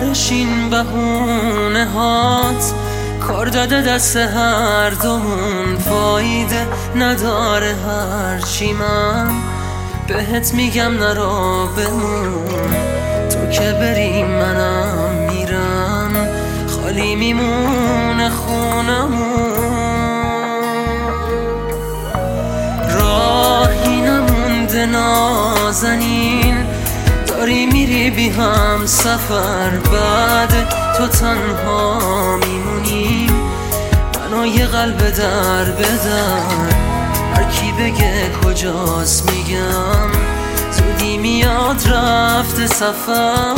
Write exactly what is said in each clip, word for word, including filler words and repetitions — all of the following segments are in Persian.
آخرش این بهونه هات کار داده دست هر دومون، فایده نداره هرچی من بهت میگم نرو بمون. تو که بری منم میرم، خالی میمونه خونمون. راهی نمونده نازنین، داری میری بی هم سفر، بعد تو تنها میمونیم، منو یه قلب در بدر. هر کی بگه کجاست میگم زودی میاد رفته سفر.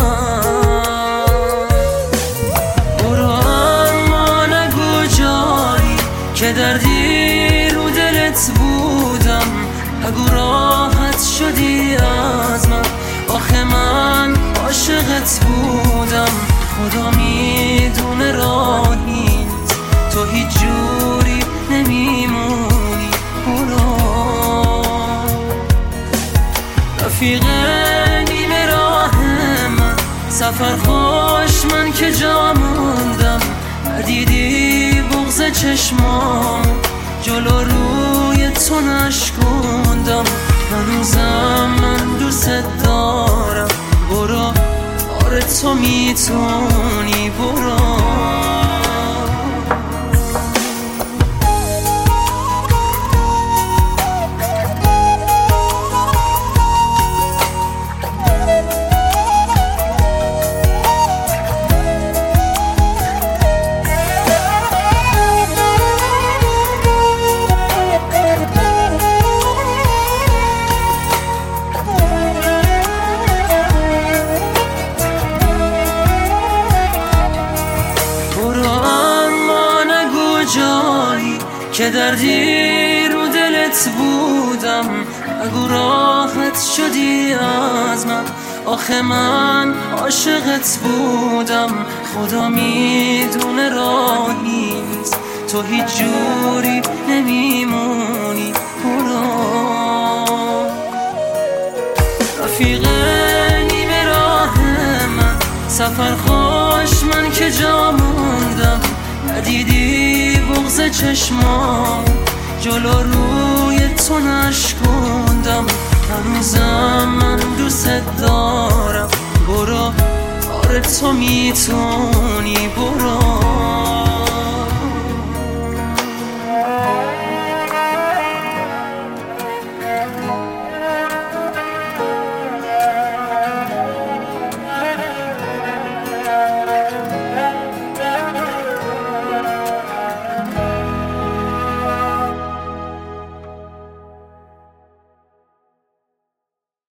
برو اما نگو جایی که دردی رو دلت بودم، نگو راحت شدی از من، آخه من عاشقت بودم. خدا میدونه راه نیست، تو هیچ جوری نمیمونی. برو رفیق نیمه راه من، سفر خوش من که جا موندم. ندیدی بغض چشمام، جلو روی تو نشکوندم. هنوزم من دوست دارم، برو آره تو میتونی. برو جایی که دردی رو دلت بودم، نگو راحت شدی از من، آخه من عاشقت بودم. خدا میدونه راه نیست، تو هیچ جوری نمیمونی. برو رفیق نیمه راه من، سفر خوش من که جا موندم. ندیدی بغض چشمام، جلو روی تو نشکوندم. هنوزم من دوست دارم، برو آره تو میتونی. برو